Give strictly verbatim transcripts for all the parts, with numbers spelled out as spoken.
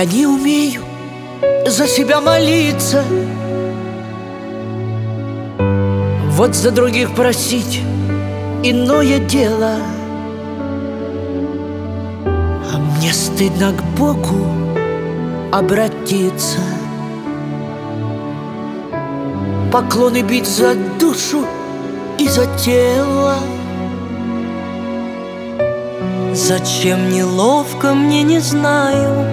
Я не умею за себя молиться, вот за других просить иное дело. А мне стыдно к Богу обратиться, поклоны бить за душу и за тело. Зачем неловко, мне не знаю,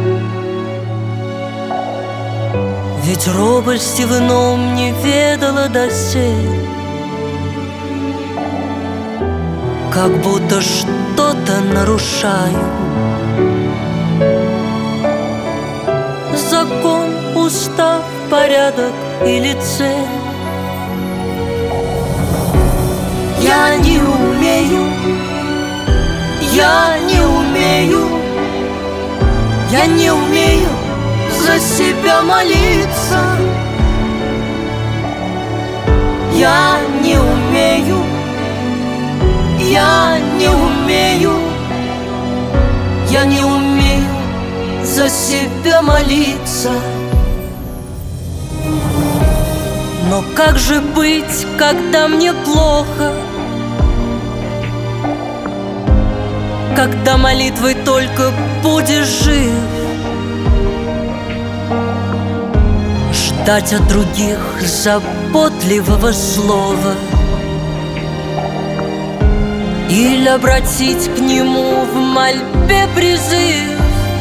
ведь робости в ином не ведала досель. Как будто что-то нарушаю, закон, устав, порядок или цель. Я не умею, я не умею, я не умею за себя молиться. Я не умею, я не умею, я не умею за себя молиться. Но как же быть, когда мне плохо, когда молитвой только будешь жив? Ждать от других заботливого слова или обратить к нему в мольбе призыв?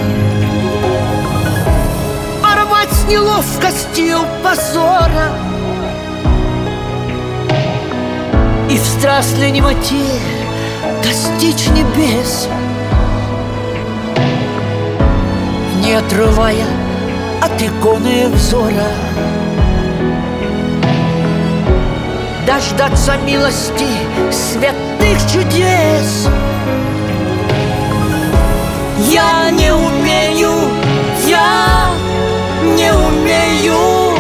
Порвать с неловкостью позора и в страстной немоте достичь небес, не отрывая от иконы взора, дождаться милости святых чудес. Я не умею, я не умею,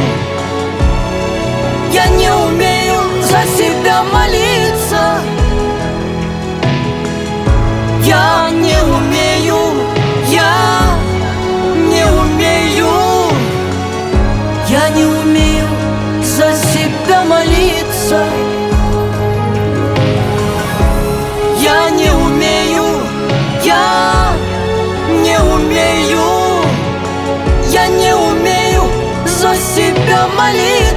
я не умею за себя молиться. Я не умею, я не умею, я не умею за себя молиться. Я не умею, я не умею, я не умею за себя молиться.